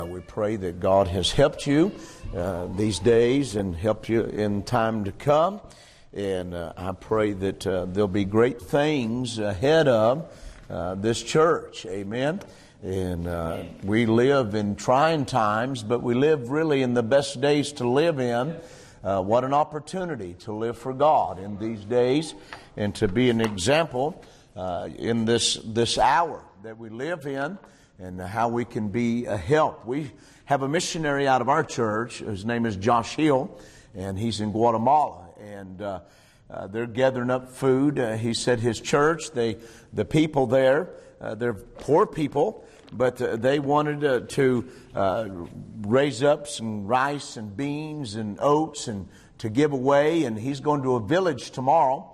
We pray that God has helped you these days and helped you in time to come. And I pray that there'll be great things ahead of this church. Amen. And we live in trying times, but we live really in the best days to live in. What an opportunity to live for God in these days and to be an example in this hour that we live in, and how we can be a help. We have a missionary out of our church. His name is Josh Hill, and he's in Guatemala. And they're gathering up food. He said his church, the people there, they're poor people, but they wanted to raise up some rice and beans and oats and to give away. And he's going to a village tomorrow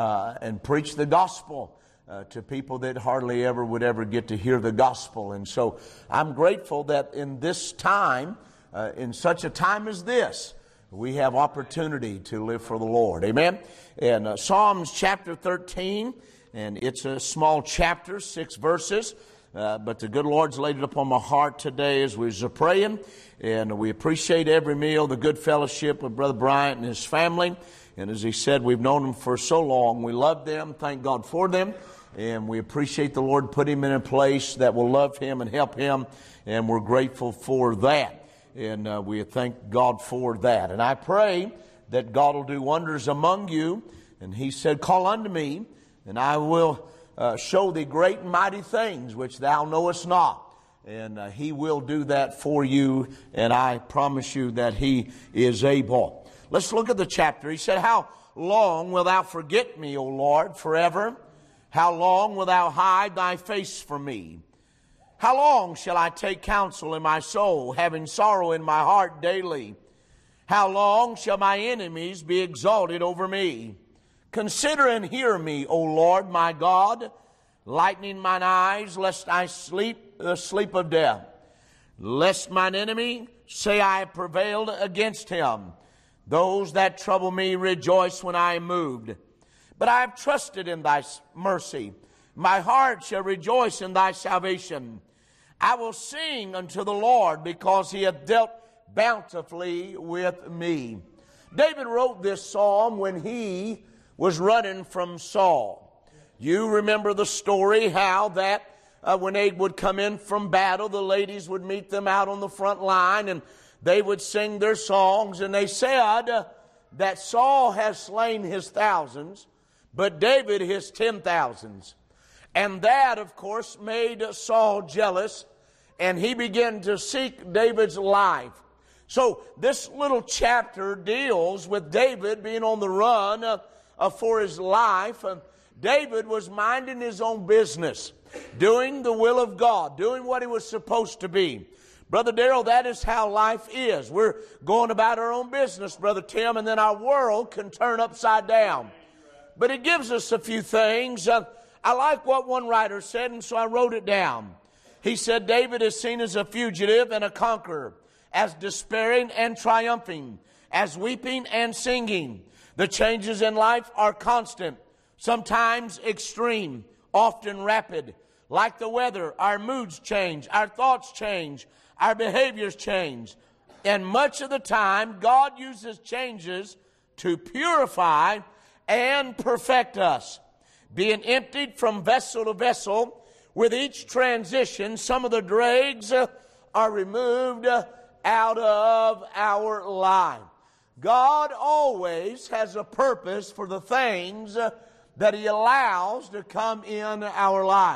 and preach the gospel to people that hardly ever would ever get to hear the gospel. And so I'm grateful that in this time, in such a time as this, we have opportunity to live for the Lord. Amen. And Psalms chapter 13, and it's a small chapter, 6 verses, but the good Lord's laid it upon my heart today as we were praying. And we appreciate every meal, the good fellowship with Brother Bryant and his family. And as he said, we've known them for so long. We love them. Thank God for them. And we appreciate the Lord put him in a place that will love him and help him. And we're grateful for that. And we thank God for that. And I pray that God will do wonders among you. And he said, call unto me, and I will show thee great and mighty things which thou knowest not. And he will do that for you. And I promise you that he is able. Let's look at the chapter. He said, how long wilt thou forget me, O Lord, forever? How long wilt thou hide thy face from me? How long shall I take counsel in my soul, having sorrow in my heart daily? How long shall my enemies be exalted over me? Consider and hear me, O Lord my God, lightening mine eyes, lest I sleep the sleep of death. Lest mine enemy say I have prevailed against him. Those that trouble me rejoice when I am moved. But I have trusted in thy mercy. My heart shall rejoice in thy salvation. I will sing unto the Lord because he hath dealt bountifully with me. David wrote this psalm when he was running from Saul. You remember the story how that when they would come in from battle, the ladies would meet them out on the front line and they would sing their songs. And they said that Saul has slain his thousands, but David his 10,000s. And that, of course, made Saul jealous, and he began to seek David's life. So this little chapter deals with David being on the run for his life. David was minding his own business, doing the will of God, doing what he was supposed to be. Brother Darrell, that is how life is. We're going about our own business, Brother Tim, and then our world can turn upside down. But it gives us a few things. I like what one writer said, and so I wrote it down. He said, David is seen as a fugitive and a conqueror, as despairing and triumphing, as weeping and singing. The changes in life are constant, sometimes extreme, often rapid. Like the weather, our moods change, our thoughts change, our behaviors change. And much of the time, God uses changes to purify and perfect us. Being emptied from vessel to vessel, with each transition, some of the dregs are removed out of our life. God always has a purpose for the things that he allows to come in our life.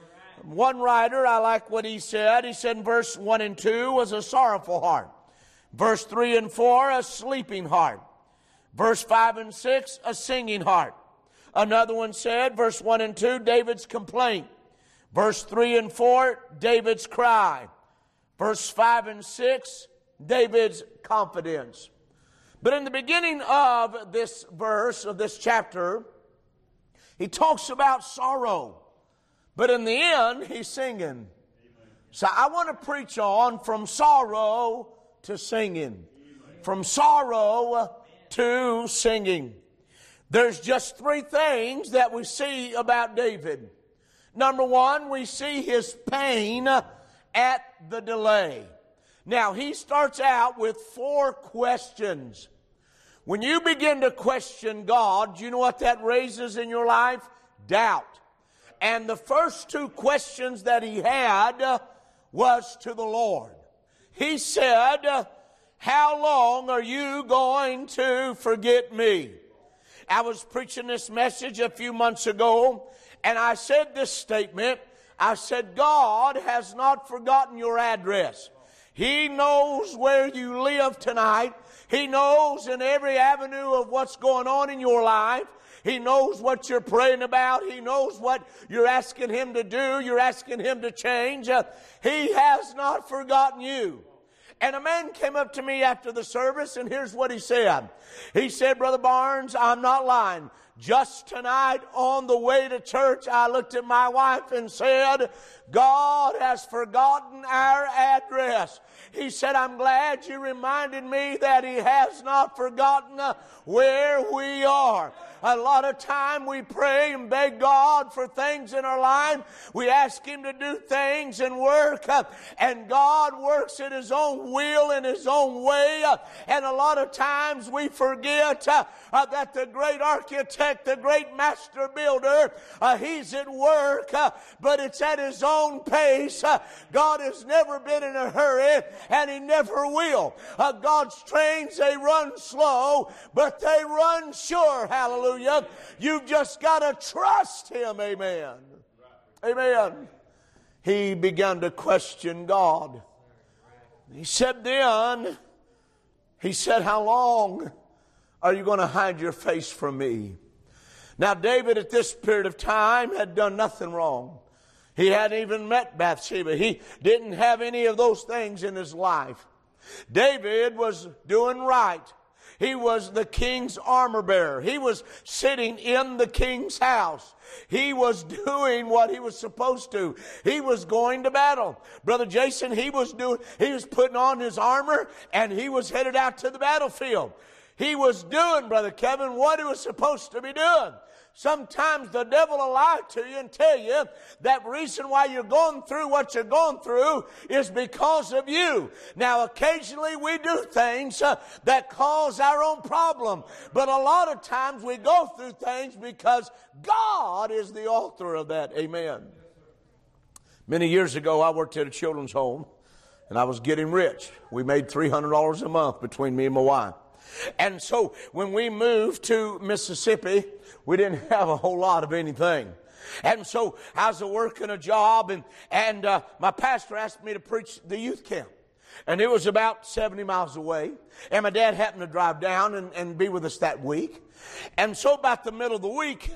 One writer, I like what he said. He said in verse 1 and 2 was a sorrowful heart. Verse 3 and 4, a sleeping heart. Verse 5 and 6, a singing heart. Another one said, verse 1 and 2, David's complaint. Verse 3 and 4, David's cry. Verse 5 and 6, David's confidence. But in the beginning of this verse, of this chapter, he talks about sorrow. But in the end, he's singing. Amen. So I want to preach on from sorrow to singing. Amen. From sorrow to singing. There's just 3 things that we see about David. Number 1, we see his pain at the delay. Now, he starts out with 4 questions. When you begin to question God, do you know what that raises in your life? Doubt. And the first 2 questions that he had was to the Lord. He said, how long are you going to forget me? I was preaching this message a few months ago, and I said this statement. I said, God has not forgotten your address. He knows where you live tonight. He knows in every avenue of what's going on in your life. He knows what you're praying about. He knows what you're asking Him to do. You're asking Him to change. He has not forgotten you. And a man came up to me after the service, and here's what he said. He said, Brother Barnes, I'm not lying. Just tonight on the way to church, I looked at my wife and said, God has forgotten our address. He said, I'm glad you reminded me that He has not forgotten where we are. A lot of time we pray and beg God for things in our life. We ask Him to do things and work, and God works in His own will and His own way. And a lot of times we forget that the great architect, the great master builder, He's at work, but it's at His own pace. God has never been in a hurry, and He never will. God's trains, they run slow, but they run sure. Hallelujah. You've just got to trust Him. Amen. Amen. He began to question God. He said, how long are you going to hide your face from me? Now, David at this period of time had done nothing wrong. He hadn't even met Bathsheba. He didn't have any of those things in his life. David was doing right. He was the king's armor bearer. He was sitting in the king's house. He was doing what he was supposed to. He was going to battle. Brother Jason, he was putting on his armor, and he was headed out to the battlefield. He was doing, Brother Kevin, what he was supposed to be doing. Sometimes the devil will lie to you and tell you that reason why you're going through what you're going through is because of you. Now, occasionally we do things that cause our own problem. But a lot of times we go through things because God is the author of that. Amen. Many years ago, I worked at a children's home, and I was getting rich. We made $300 a month between me and my wife. And so when we moved to Mississippi, we didn't have a whole lot of anything. And so I was working a job, and my pastor asked me to preach the youth camp. And it was about 70 miles away. And my dad happened to drive down and be with us that week. And so about the middle of the week,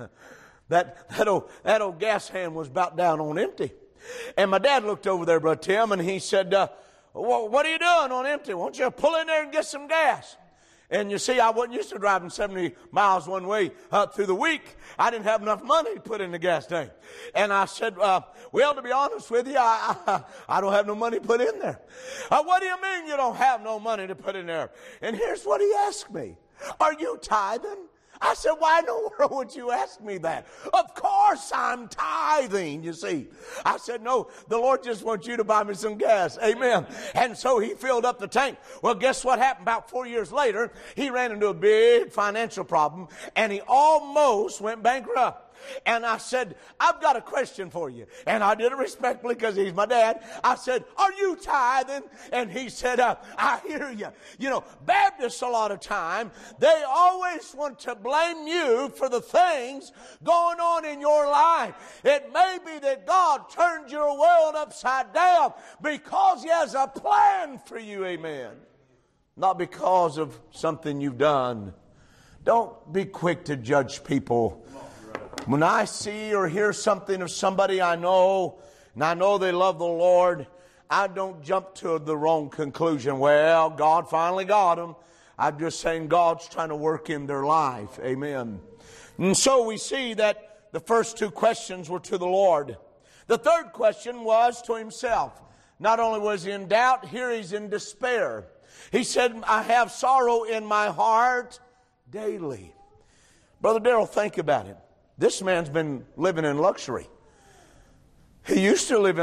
that old gas hand was about down on empty. And my dad looked over there, Brother Tim, and he said, what are you doing on empty? Why don't you pull in there and get some gas? And you see, I wasn't used to driving 70 miles one way through the week. I didn't have enough money to put in the gas tank. And I said, well, to be honest with you, I don't have no money to put in there. What do you mean you don't have no money to put in there? And here's what he asked me. Are you tithing? I said, why in the world would you ask me that? Of course I'm tithing, you see. I said, no, the Lord just wants you to buy me some gas. Amen. And so he filled up the tank. Well, guess what happened? About 4 years later, he ran into a big financial problem, and he almost went bankrupt. And I said, I've got a question for you. And I did it respectfully because he's my dad. I said, are you tithing? And he said, I hear you. You know, Baptists a lot of time, they always want to blame you for the things going on in your life. It may be that God turned your world upside down because He has a plan for you. Amen. Not because of something you've done. Don't be quick to judge people. When I see or hear something of somebody I know, and I know they love the Lord, I don't jump to the wrong conclusion. Well, God finally got them. I'm just saying God's trying to work in their life. Amen. And so we see that the first 2 questions were to the Lord. The third question was to himself. Not only was he in doubt, here he's in despair. He said, I have sorrow in my heart daily. Brother Darrell, think about it. This man's been living in luxury. He used to live in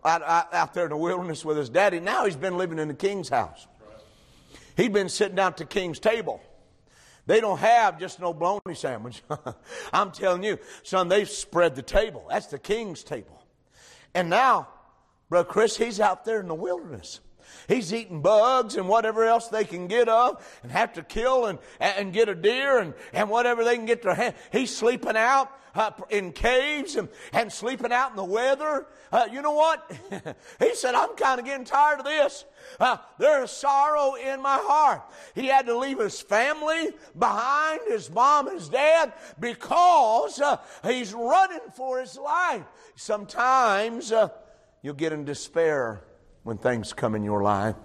out there in the wilderness with his daddy. Now he's been living in the king's house. He'd been sitting down at the king's table. They don't have just no bologna sandwich. I'm telling you, son, they've spread the table. That's the king's table. And now, Brother Chris, he's out there in the wilderness. He's eating bugs and whatever else they can get of and have to kill and get a deer and whatever they can get their hand. He's sleeping out in caves and sleeping out in the weather. You know what? He said, I'm kind of getting tired of this. There's sorrow in my heart. He had to leave his family behind, his mom, his dad, because he's running for his life. Sometimes you'll get in despair when things come in your life.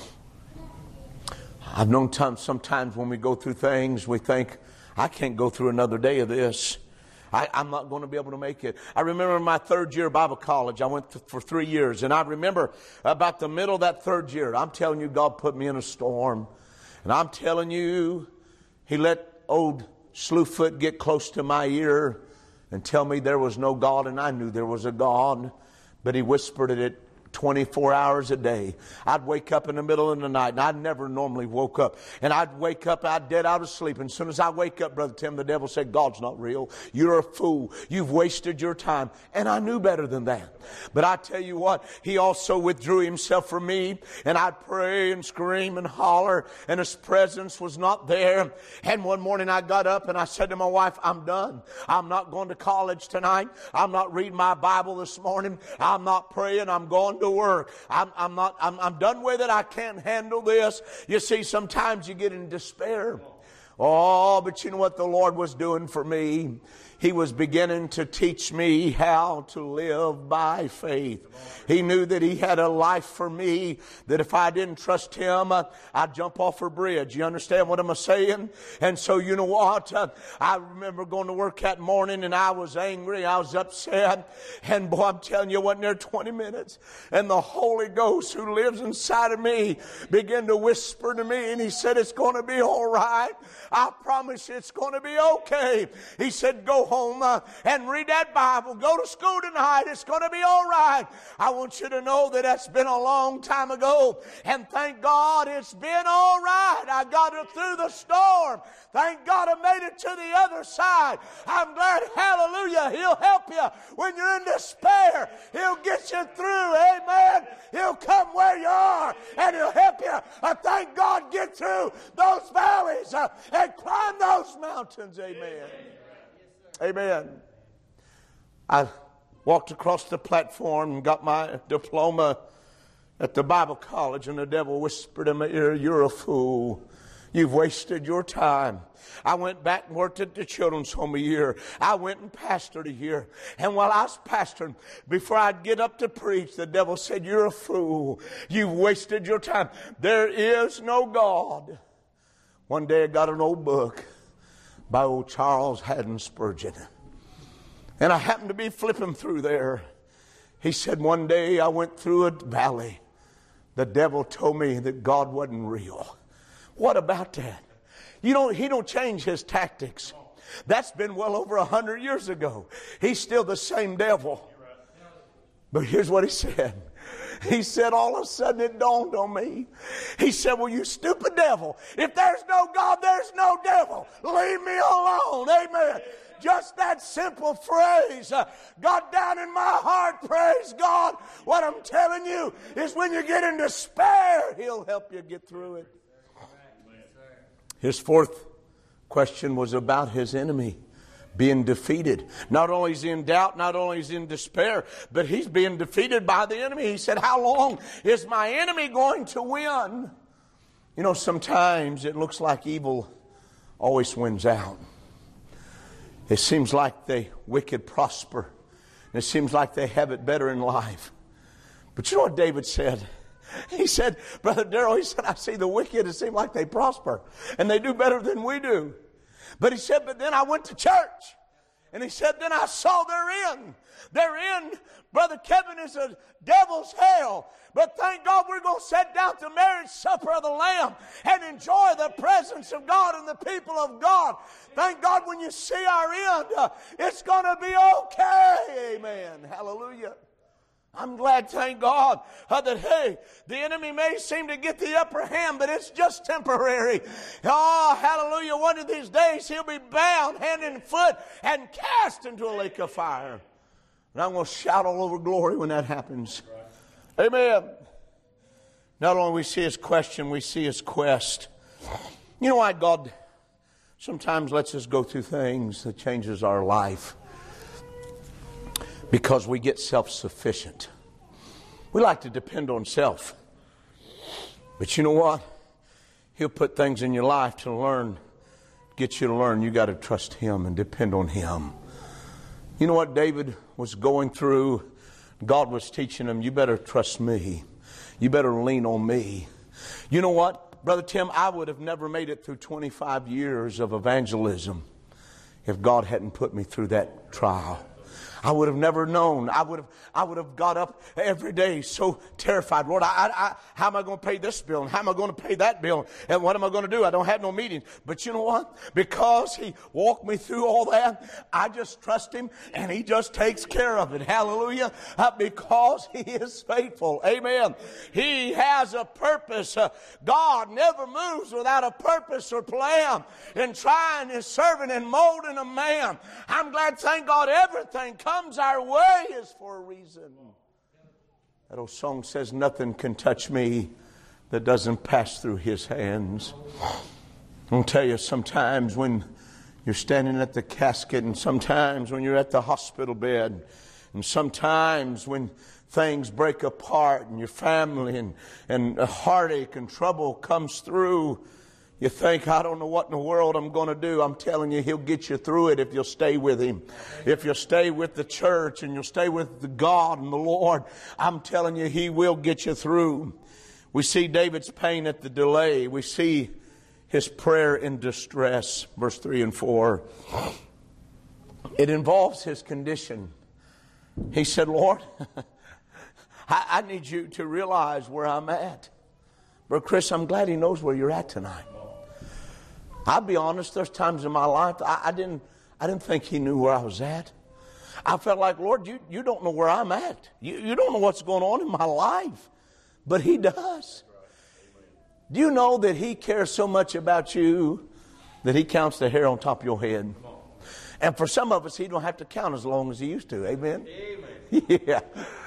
I've known sometimes when we go through things, we think, I can't go through another day of this. I'm not going to be able to make it. I remember my third year of Bible college. I went for 3 years. And I remember about the middle of that third year, I'm telling you, God put me in a storm. And I'm telling you, He let old Slewfoot get close to my ear and tell me there was no God. And I knew there was a God. But He whispered it 24 hours a day. I'd wake up in the middle of the night, and I never normally woke up. And I'd wake up, I'd dead out of sleep. And as soon as I wake up, Brother Tim, the devil said, God's not real. You're a fool. You've wasted your time. And I knew better than that. But I tell you what, He also withdrew Himself from me. And I'd pray and scream and holler, and His presence was not there. And one morning I got up and I said to my wife, I'm done. I'm not going to college tonight. I'm not reading my Bible this morning. I'm not praying. I'm going to work. I'm done with it. I can't handle this. You see, sometimes you get in despair. Oh, but you know what the Lord was doing for me? He was beginning to teach me how to live by faith. He knew that He had a life for me, that if I didn't trust Him, I'd jump off a bridge. You understand what I'm saying? And so you know what? I remember going to work that morning and I was angry. I was upset. And boy, I'm telling you, I wasn't there 20 minutes. And the Holy Ghost who lives inside of me began to whisper to me, and He said, it's going to be all right. I promise you it's going to be okay. He said, go home and read that Bible. Go to school tonight. It's going to be all right. I want you to know that that's been a long time ago. And thank God it's been all right. I got it through the storm. Thank God I made it to the other side. I'm glad, hallelujah, He'll help you when you're in despair. He'll get you through, amen. He'll come where you are and He'll help you. Thank God, get through those valleys and climb those mountains, amen. Amen. I walked across the platform and got my diploma at the Bible college, and the devil whispered in my ear, you're a fool. You've wasted your time. I went back and worked at the children's home a year. I went and pastored a year. And while I was pastoring, before I'd get up to preach, the devil said, you're a fool. You've wasted your time. There is no God. One day I got an old book by old Charles Haddon Spurgeon. And I happened to be flipping through there. He said, one day I went through a valley. The devil told me that God wasn't real. What about that? He don't change his tactics. That's been well over 100 years ago. He's still the same devil. But here's what he said. He said, all of a sudden it dawned on me. He said, well, you stupid devil, if there's no God, there's no devil. Leave me alone. Amen. Just that simple phrase got down in my heart. Praise God. What I'm telling you is when you get in despair, He'll help you get through it. His fourth question was about his enemy being defeated. Not only is he in doubt, not only is he in despair, but he's being defeated by the enemy. He said, how long is my enemy going to win? You know, sometimes it looks like evil always wins out. It seems like the wicked prosper. It seems like they have it better in life. But you know what David said? He said, Brother Darrell, he said, I see the wicked, it seems like they prosper. And they do better than we do. But he said, but then I went to church. And he said, then I saw therein. Therein, Brother Kevin, is a devil's hell. But thank God we're going to sit down at the marriage supper of the Lamb and enjoy the presence of God and the people of God. Thank God when you see our end, it's going to be okay. Amen. Hallelujah. I'm glad, thank God, that, hey, the enemy may seem to get the upper hand, but it's just temporary. Oh, hallelujah. One of these days he'll be bound hand and foot and cast into a lake of fire. And I'm going to shout all over glory when that happens. Amen. Not only we see his question, we see his quest. You know why God sometimes lets us go through things that changes our life? Because we get self-sufficient. We like to depend on self. But you know what? He'll put things in your life to learn, get you to learn. You got to trust him and depend on him. You know what David was going through? God was teaching him, you better trust me. You better lean on me. You know what, Brother Tim, I would have never made it through 25 years of evangelism if God hadn't put me through that trial. I would have never known. I would have got up every day so terrified. Lord, how am I going to pay this bill? And how am I going to pay that bill? And what am I going to do? I don't have no meetings. But you know what? Because he walked me through all that, I just trust him and he just takes care of it. Hallelujah. Because he is faithful. Amen. He has a purpose. God never moves without a purpose or plan in trying and serving and molding a man. I'm glad, thank God, everything comes our way is for a reason. That old song says, nothing can touch me that doesn't pass through his hands. I'll tell you, sometimes when you're standing at the casket, and sometimes when you're at the hospital bed, and sometimes when things break apart and your family and a heartache and trouble comes through, you think, I don't know what in the world I'm going to do. I'm telling you, he'll get you through it if you'll stay with him. If you'll stay with the church and you'll stay with the God and the Lord, I'm telling you, he will get you through. We see David's pain at the delay. We see his prayer in distress, verse 3 and 4. It involves his condition. He said, Lord, I need you to realize where I'm at. Brother Chris, I'm glad he knows where you're at tonight. I'll be honest, there's times in my life I didn't think he knew where I was at. I felt like, Lord, you don't know where I'm at. You don't know what's going on in my life. But he does. Do you know that he cares so much about you that he counts the hair on top of your head? And for some of us, he don't have to count as long as he used to. Amen? Amen. Yeah.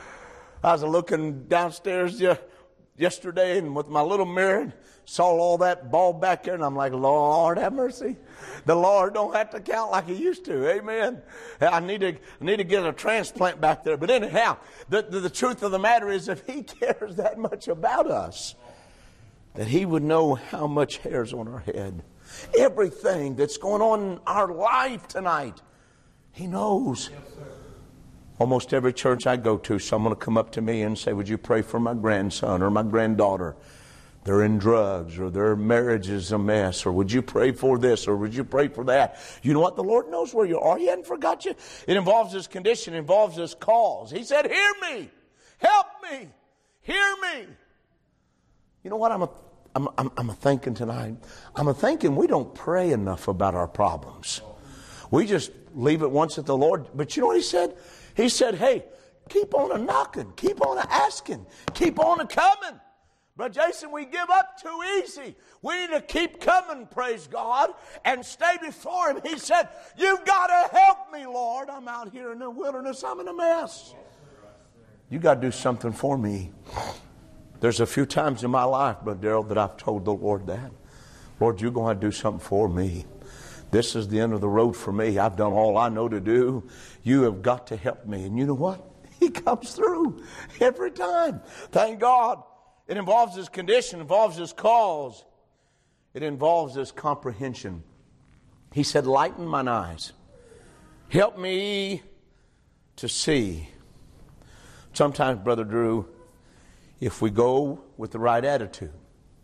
I was looking downstairs yesterday and with my little mirror, saw all that ball back there, and I'm like, Lord, have mercy. The Lord don't have to count like he used to. Amen. I need to get a transplant back there. But anyhow, the truth of the matter is, if he cares that much about us, that he would know how much hair's on our head. Everything that's going on in our life tonight, he knows. Yes, sir. Almost every church I go to, someone will come up to me and say, would you pray for my grandson or my granddaughter? They're in drugs, or their marriage is a mess, or would you pray for this, or would you pray for that? You know what? The Lord knows where you are. He hasn't forgot you. It involves his condition, it involves his cause. He said, hear me, help me, hear me. You know what I'm thinking tonight? I'm thinking we don't pray enough about our problems. We just leave it once at the Lord. But you know what he said? He said, hey, keep on a knocking, keep on a asking, keep on a coming. But Jason, we give up too easy. We need to keep coming, praise God, and stay before him. He said, you've got to help me, Lord. I'm out here in the wilderness. I'm in a mess. You got to do something for me. There's a few times in my life, Brother Darrell, that I've told the Lord that. Lord, you're going to do something for me. This is the end of the road for me. I've done all I know to do. You have got to help me. And you know what? He comes through every time. Thank God. It involves his condition, involves his cause. It involves his comprehension. He said, lighten mine eyes. Help me to see. Sometimes, Brother Drew, if we go with the right attitude,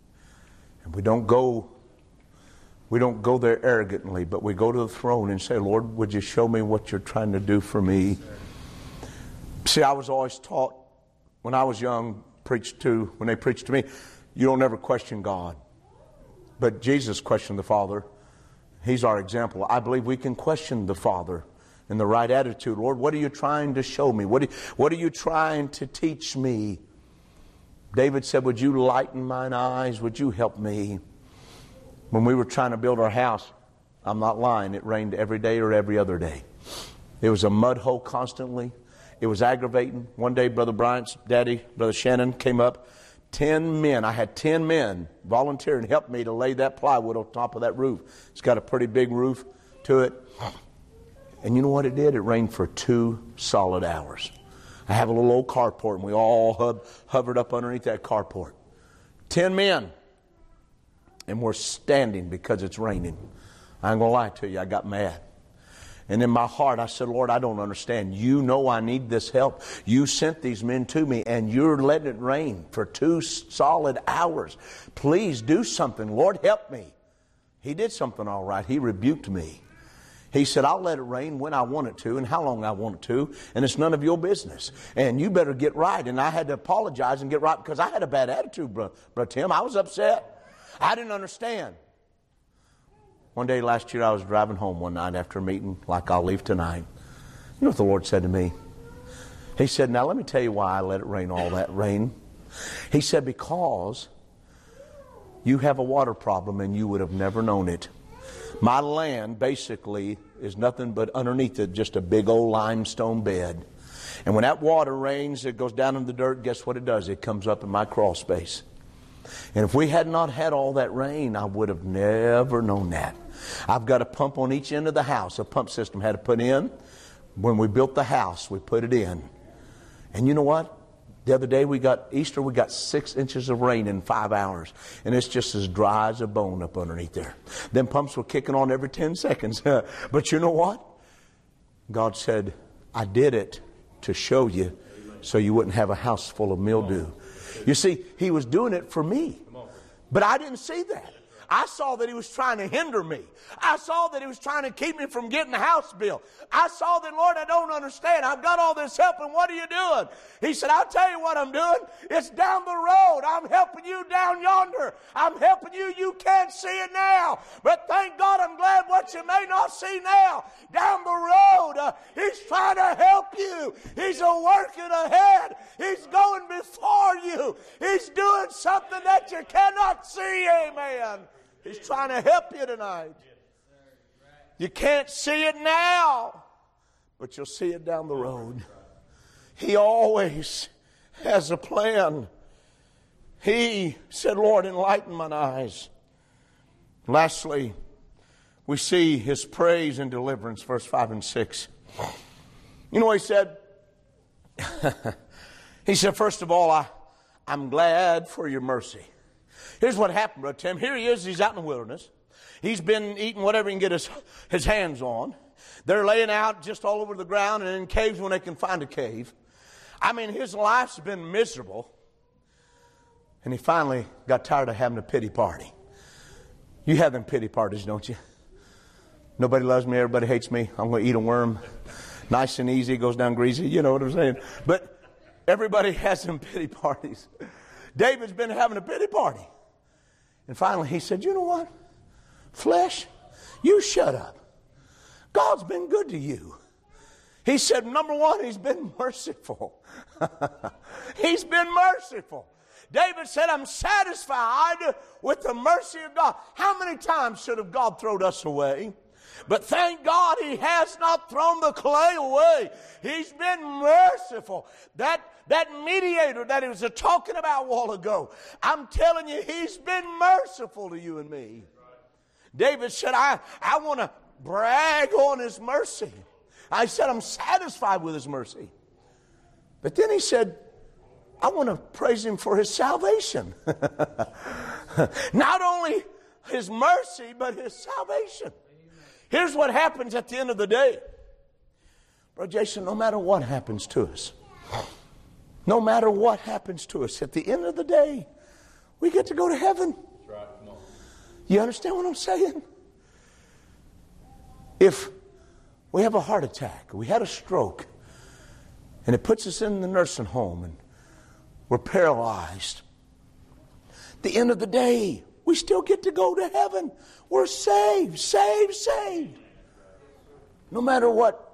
and we don't go there arrogantly, but we go to the throne and say, Lord, would you show me what you're trying to do for me? See, I was always taught when I was young, when they preached to me, you don't ever question God. But Jesus questioned the Father. He's our example. I believe we can question the Father. in the right attitude. Lord, what are you trying to show me? What are you trying to teach me? David said, would you lighten mine eyes? Would you help me? When we were trying to build our house, I'm not lying, it rained every day or every other day. It was a mud hole constantly. It was aggravating. One day, Brother Bryant's daddy, Brother Shannon, came up. 10 men. I had 10 men volunteer and help me to lay that plywood on top of that roof. It's got a pretty big roof to it. And you know what it did? It rained for 2 solid hours. I have a little old carport, and we all hovered up underneath that carport. 10 men. And we're standing because it's raining. I ain't going to lie to you, I got mad. And in my heart, I said, Lord, I don't understand. You know I need this help. You sent these men to me, and you're letting it rain for 2 solid hours. Please do something. Lord, help me. He did something all right. He rebuked me. He said, I'll let it rain when I want it to and how long I want it to, and it's none of your business. And you better get right. And I had to apologize and get right because I had a bad attitude, Brother Tim. I was upset. I didn't understand. One day last year I was driving home one night after a meeting like I'll leave tonight. You know what the Lord said to me? He said, now let me tell you why I let it rain all that rain. He said, because you have a water problem and you would have never known it. My land basically is nothing but underneath it just a big old limestone bed. And when that water rains, it goes down in the dirt. Guess what it does? It comes up in my crawl space. And if we had not had all that rain, I would have never known that. I've got a pump on each end of the house. A pump system had to put in. When we built the house, we put it in. And you know what? The other day we got 6 inches of rain in 5 hours. And it's just as dry as a bone up underneath there. Them pumps were kicking on every 10 seconds. But you know what? God said, I did it to show you so you wouldn't have a house full of mildew. You see, He was doing it for me. But I didn't see that. I saw that He was trying to hinder me. I saw that He was trying to keep me from getting the house built. I saw that, Lord, I don't understand. I've got all this help, and what are you doing? He said, I'll tell you what I'm doing. It's down the road. I'm helping you down yonder. I'm helping you. You can't see it now. But thank God I'm glad what you may not see now. Down the road, He's trying to help you. He's working ahead. He's going before you. He's doing something that you cannot see. Amen. He's trying to help you tonight. You can't see it now, but you'll see it down the road. He always has a plan. He said, Lord, enlighten mine eyes. Lastly, we see His praise and deliverance, verse 5 and 6. You know what He said? He said, first of all, I'm glad for your mercy. Here's what happened, Brother Tim. Here he is. He's out in the wilderness. He's been eating whatever he can get his hands on. They're laying out just all over the ground and in caves when they can find a cave. I mean, his life's been miserable. And he finally got tired of having a pity party. You have them pity parties, don't you? Nobody loves me. Everybody hates me. I'm going to eat a worm. Nice and easy. Goes down greasy. You know what I'm saying? But everybody has them pity parties. David's been having a pity party. And finally he said, you know what? Flesh, you shut up. God's been good to you. He said, number one, He's been merciful. He's been merciful. David said, I'm satisfied with the mercy of God. How many times should have God thrown us away? But thank God He has not thrown the clay away. He's been merciful. That mediator that he was talking about a while ago, I'm telling you, He's been merciful to you and me. David said, I want to brag on His mercy. I said, I'm satisfied with His mercy. But then he said, I want to praise Him for His salvation. Not only His mercy, but His salvation. Here's what happens at the end of the day. Brother Jason, no matter what happens to us, no matter what happens to us, at the end of the day, we get to go to heaven. That's right. Come on. You understand what I'm saying? If we have a heart attack, we had a stroke, and it puts us in the nursing home, and we're paralyzed, at the end of the day, we still get to go to heaven. We're saved. No matter what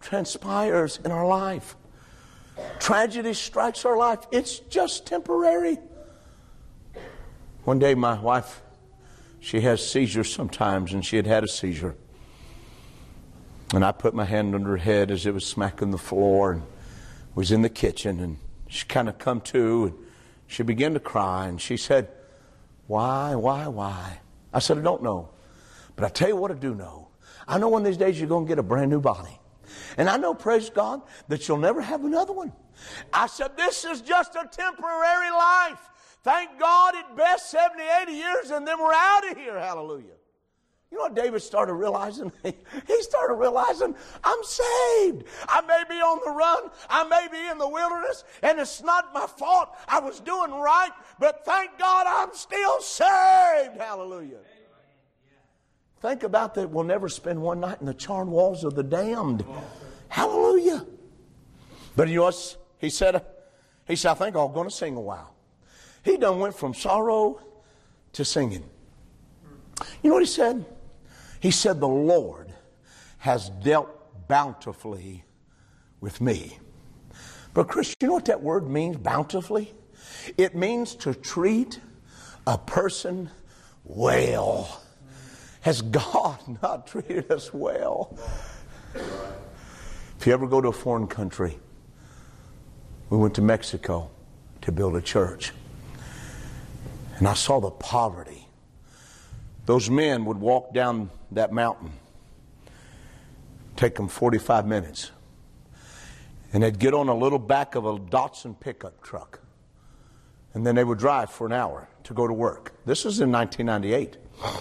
transpires in our life. Tragedy strikes our life. It's just temporary. One day my wife, she has seizures sometimes, and she had had a seizure. And I put my hand under her head as it was smacking the floor, and was in the kitchen, and she kind of come to, and she began to cry, and she said, why? I said, I don't know. But I tell you what I do know. I know one of these days you're going to get a brand new body. And I know, praise God, that you'll never have another one. I said, this is just a temporary life. Thank God at best 70, 80 years, and then we're out of here. Hallelujah. You know what David started realizing? He started realizing, I'm saved. I may be on the run. I may be in the wilderness, and it's not my fault. I was doing right, but thank God I'm still saved. Hallelujah. Think about that. We'll never spend one night in the charred walls of the damned. Hallelujah. But you know what he said? I think I'm going to sing a while. He done went from sorrow to singing. You know what he said? He said, the Lord has dealt bountifully with me. But Christian, you know what that word means, bountifully? It means to treat a person well. Has God not treated us well? If you ever go to a foreign country, we went to Mexico to build a church. And I saw the poverty. Those men would walk down that mountain. Take them 45 minutes. And they'd get on a little back of a Datsun pickup truck. And then they would drive for an hour to go to work. This is in 1998.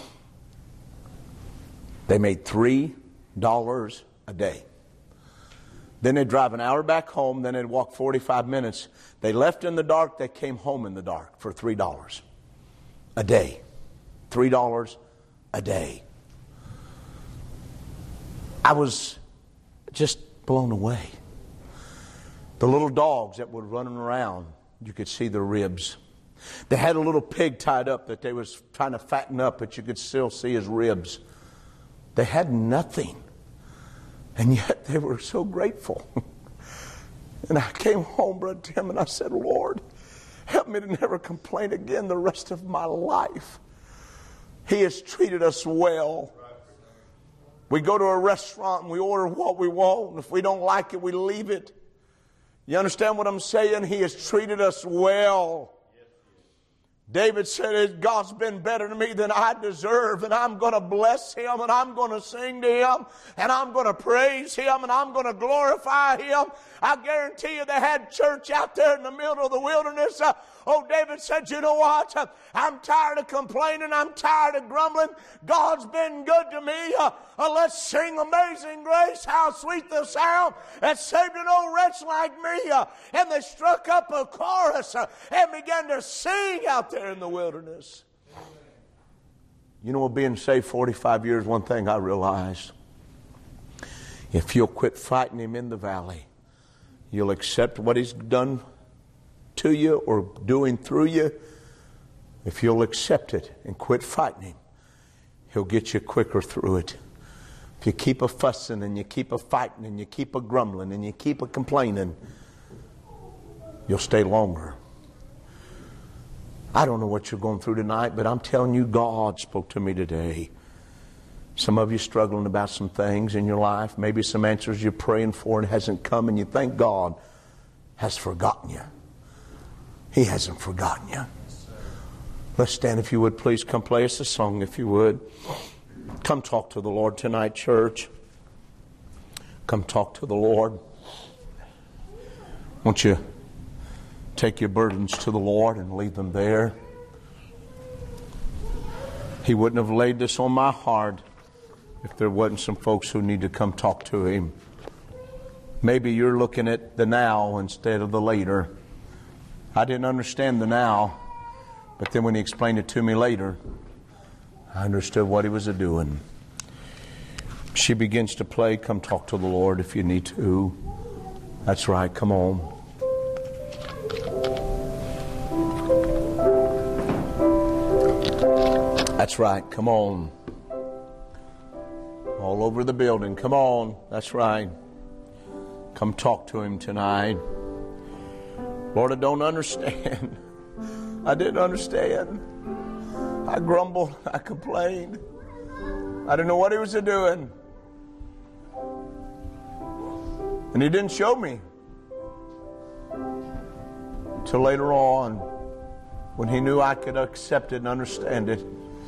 They made $3 a day. Then they'd drive an hour back home. Then they'd walk 45 minutes. They left in the dark. They came home in the dark for $3 a day. $3 a day. I was just blown away. The little dogs that were running around, you could see the ribs. They had a little pig tied up that they was trying to fatten up, but you could still see his ribs. They had nothing. And yet they were so grateful. And I came home, Brother Tim, and I said, Lord, help me to never complain again the rest of my life. He has treated us well. We go to a restaurant and we order what we want. And if we don't like it, we leave it. You understand what I'm saying? He has treated us well. David said, God's been better to me than I deserve, and I'm going to bless Him, and I'm going to sing to Him, and I'm going to praise Him, and I'm going to glorify Him. I guarantee you they had church out there in the middle of the wilderness. David said, you know what? I'm tired of complaining. I'm tired of grumbling. God's been good to me. Let's sing Amazing Grace. How sweet the sound that saved an old wretch like me. And they struck up a chorus and began to sing out there in the wilderness. You know, being saved 45 years, one thing I realized. If you'll quit fighting Him in the valley, you'll accept what He's done to you or doing through you. If you'll accept it and quit fighting Him, He'll get you quicker through it. If you keep a fussing and you keep a fighting and you keep a grumbling and you keep a complaining, you'll stay longer. I don't know what you're going through tonight, but I'm telling you, God spoke to me today. Some of you struggling about some things in your life, maybe some answers you're praying for and it hasn't come, and you think God has forgotten you. He hasn't forgotten you. Let's stand, if you would, please. Come play us a song, if you would. Come talk to the Lord tonight, church. Come talk to the Lord. Won't you take your burdens to the Lord and leave them there? He wouldn't have laid this on my heart if there wasn't some folks who need to come talk to Him. Maybe you're looking at the now instead of the later. I didn't understand the now, but then when He explained it to me later, I understood what He was doing. She begins to play. Come talk to the Lord if you need to. That's right. Come on. That's right. Come on. All over the building. Come on. That's right. Come talk to him tonight. Lord, I don't understand. I didn't understand. I grumbled. I complained. I didn't know what he was doing. And he didn't show me until later on when he knew I could accept it and understand it.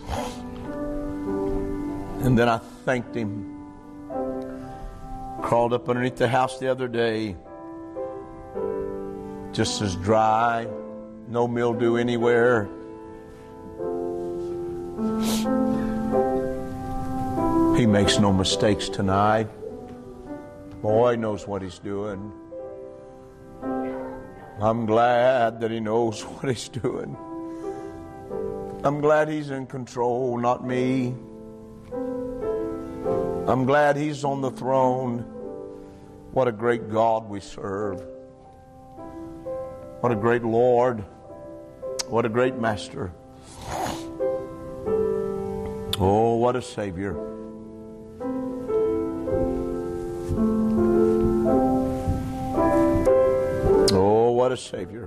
And then I thanked him. Crawled up underneath the house the other day, just as dry, no mildew anywhere. He makes no mistakes tonight. Boy knows what he's doing. I'm glad that he knows what he's doing. I'm glad he's in control, not me. I'm glad he's on the throne. What a great God we serve. What a great Lord. What a great Master. Oh, what a Savior. Oh, what a Savior.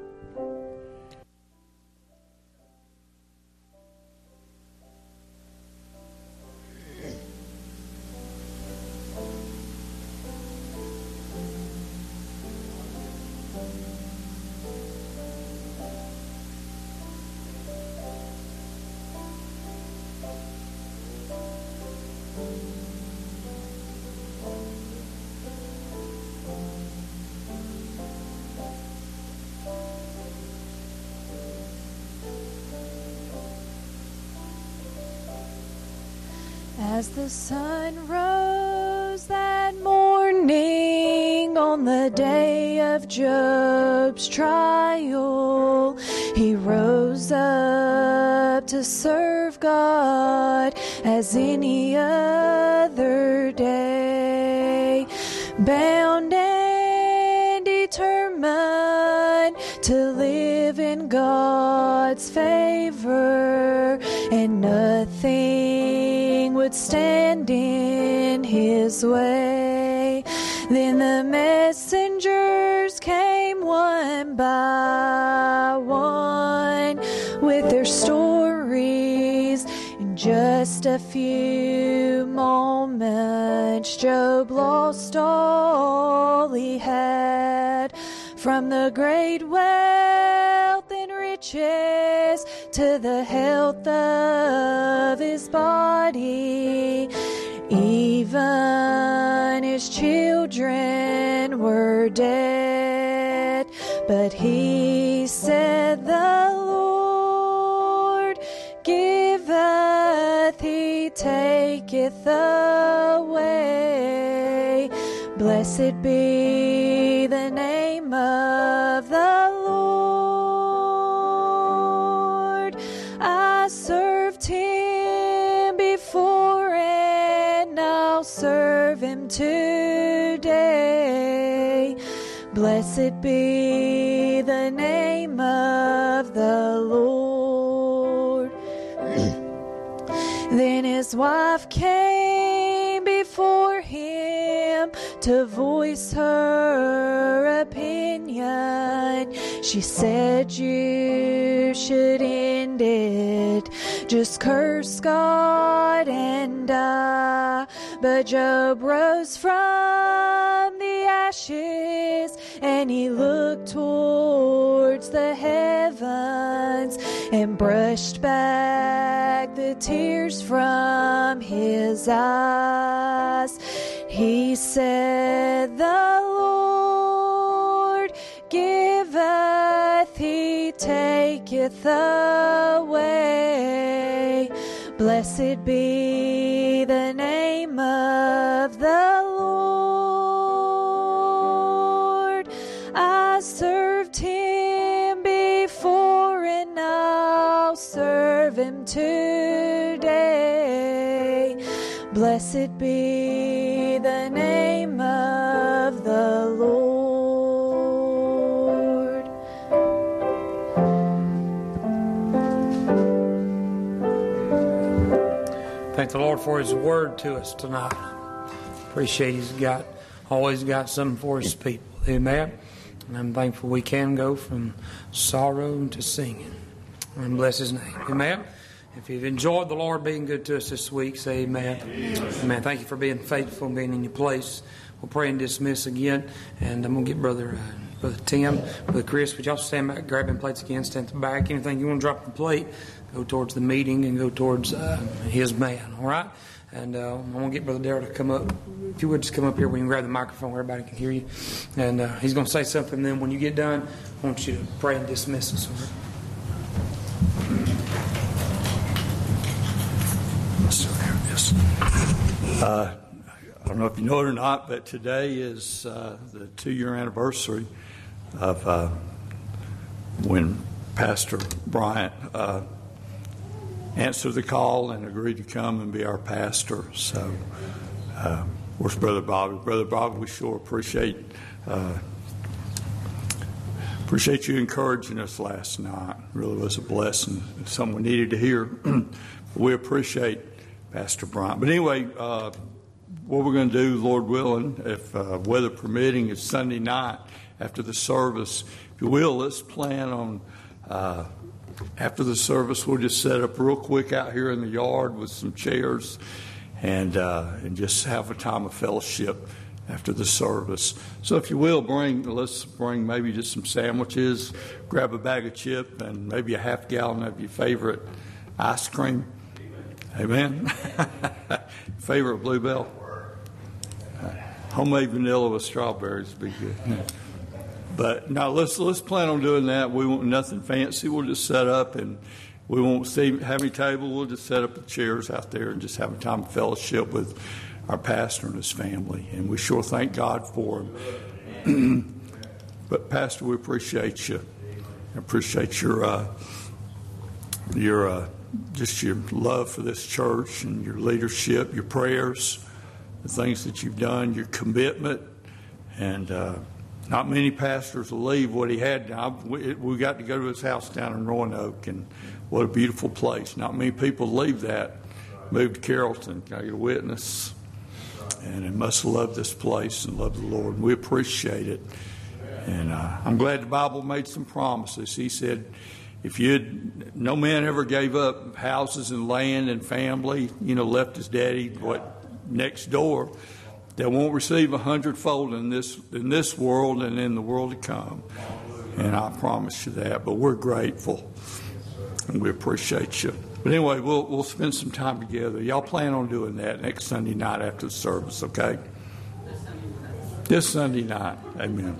As the sun rose that morning on the day of Job's trial, he rose up to serve God as any other day, bound and determined to live in God's favor, and nothing would stand in his way. Then the messengers came one by one with their stories. In just a few moments, Job lost all he had, from the great wealth and riches to the health of his body. Even his children were dead. But he said, "The Lord giveth, he taketh away. Blessed be the name of the Lord. I served him before and I'll serve him today. Blessed be the name of the Lord." Then his wife came before him to voice her opinion. She said, "You should end it. Just curse God and die." But Job rose from the ashes and he looked towards the heavens and brushed back the tears from his eyes. He said, "The Lord giveth, he taketh away. Blessed be the name of the Lord. I served him before and I'll serve him today. Blessed be the name of the Lord." Thank the Lord for his word to us tonight. Appreciate he's got always got something for His people. Amen. And I'm thankful we can go from sorrow to singing. And bless His name. Amen. If you've enjoyed the Lord being good to us this week, say amen. Amen. Thank you for being faithful and being in your place. We'll pray and dismiss again. And I'm going to get Brother Tim, Brother Chris, would y'all stand back, grabbing plates again, stand at the back. Anything you want to drop the plate, go towards the meeting and go towards his man. All right? And I'm going to get Brother Darrell to come up. If you would just come up here, we can grab the microphone where everybody can hear you. And he's going to say something. Then when you get done, I want you to pray and dismiss us. I don't know if you know it or not, but today is the 2-year anniversary of when Pastor Bryant answered the call and agreed to come and be our pastor. So, where's Brother Bobby? Brother Bobby, we sure appreciate you encouraging us last night. It really was a blessing. It's something we needed to hear. We appreciate Pastor Bryant. But anyway, what we're going to do, Lord willing, if weather permitting, is Sunday night after the service. If you will, let's plan on after the service, we'll just set up real quick out here in the yard with some chairs and just have a time of fellowship after the service. So if you will, let's bring maybe just some sandwiches, grab a bag of chip, and maybe a half gallon of your favorite ice cream. Amen. Favorite Bluebell? Homemade vanilla with strawberries would be good. But now let's plan on doing that. We want nothing fancy. We'll just set up, and we won't have any table. We'll just set up the chairs out there and just have a time of fellowship with our pastor and his family. And we sure thank God for him. But Pastor, we appreciate you. I appreciate your just your love for this church and your leadership, your prayers, the things that you've done, your commitment. And not many pastors will leave what he had. We got to go to his house down in Roanoke, and what a beautiful place. Not many people leave that, move to Carrollton. Can I get a witness? And they must love this place and love the Lord. We appreciate it. And I'm glad the Bible made some promises. He said, no man ever gave up houses and land and family, left his daddy, next door, that won't receive 100-fold in this world and in the world to come. And I promise you that. But we're grateful and we appreciate you. But anyway, we'll spend some time together. Y'all plan on doing that next Sunday night after the service, okay? This Sunday night. Amen.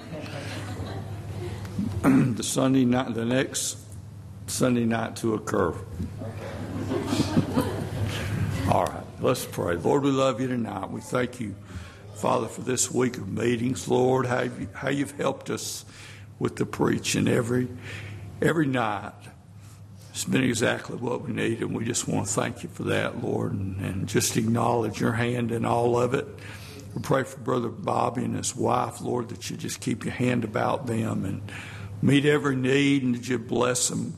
The next Sunday night to occur. All right, let's pray. Lord, we love you tonight. We thank you, Father, for this week of meetings. Lord, how you've helped us with the preaching every night. It's been exactly what we need, and we just want to thank you for that, Lord, and just acknowledge your hand in all of it. We pray for Brother Bobby and his wife, Lord, that you just keep your hand about them and meet every need, and that you bless them